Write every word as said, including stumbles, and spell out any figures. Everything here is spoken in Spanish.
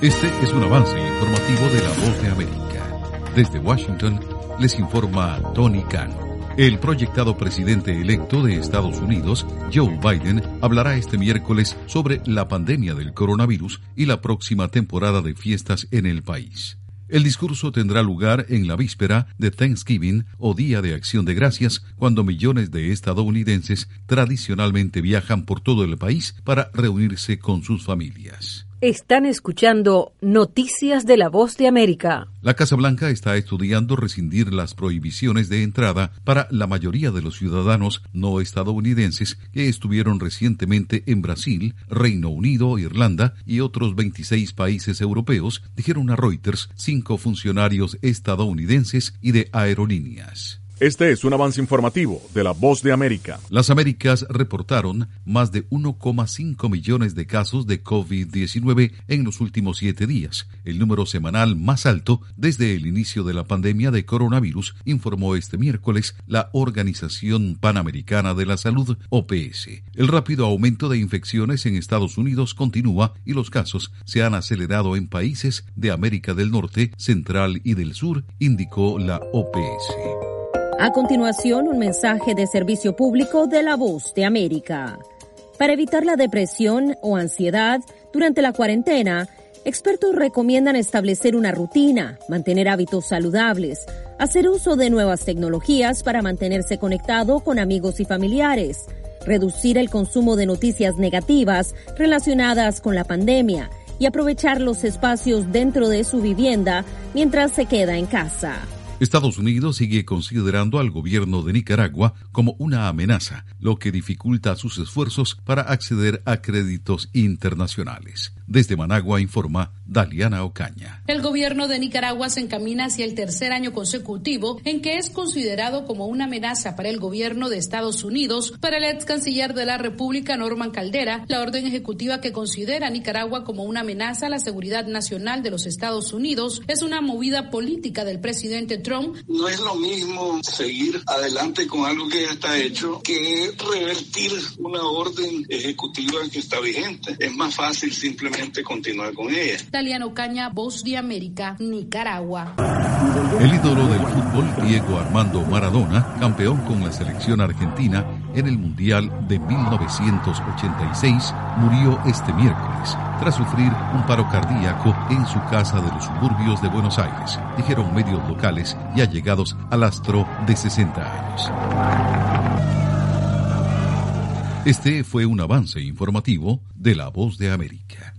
Este es un avance informativo de La Voz de América. Desde Washington les informa Tony Cano. El proyectado presidente electo de Estados Unidos, Joe Biden, hablará este miércoles sobre la pandemia del coronavirus y la próxima temporada de fiestas en el país. El discurso tendrá lugar en la víspera de Thanksgiving o Día de Acción de Gracias, cuando millones de estadounidenses tradicionalmente viajan por todo el país para reunirse con sus familias. Están escuchando Noticias de la Voz de América. La Casa Blanca está estudiando rescindir las prohibiciones de entrada para la mayoría de los ciudadanos no estadounidenses que estuvieron recientemente en Brasil, Reino Unido, Irlanda y otros veintiséis países europeos, dijeron a Reuters cinco funcionarios estadounidenses y de aerolíneas. Este es un avance informativo de La Voz de América. Las Américas reportaron más de uno coma cinco millones de casos de COVID diecinueve en los últimos siete días, el número semanal más alto desde el inicio de la pandemia de coronavirus, informó este miércoles la Organización Panamericana de la Salud, O P S. El rápido aumento de infecciones en Estados Unidos continúa y los casos se han acelerado en países de América del Norte, Central y del Sur, indicó la O P S. A continuación, un mensaje de servicio público de La Voz de América. Para evitar la depresión o ansiedad durante la cuarentena, expertos recomiendan establecer una rutina, mantener hábitos saludables, hacer uso de nuevas tecnologías para mantenerse conectado con amigos y familiares, reducir el consumo de noticias negativas relacionadas con la pandemia y aprovechar los espacios dentro de su vivienda mientras se queda en casa. Estados Unidos sigue considerando al gobierno de Nicaragua como una amenaza, lo que dificulta sus esfuerzos para acceder a créditos internacionales. Desde Managua informa Daliana Ocaña. El gobierno de Nicaragua se encamina hacia el tercer año consecutivo en que es considerado como una amenaza para el gobierno de Estados Unidos. Para el ex canciller de la República, Norman Caldera, la orden ejecutiva que considera a Nicaragua como una amenaza a la seguridad nacional de los Estados Unidos es una movida política del presidente Trump. No es lo mismo seguir adelante con algo que ya está hecho que revertir una orden ejecutiva que está vigente. Es más fácil simplemente continuar con ella. Daliano Caña, Voz de América, Nicaragua. El ídolo del fútbol, Diego Armando Maradona, campeón con la selección argentina en el Mundial de mil novecientos ochenta y seis, murió este miércoles tras sufrir un paro cardíaco en su casa de los suburbios de Buenos Aires, dijeron medios locales y allegados al astro de sesenta años. Este fue un avance informativo de La Voz de América.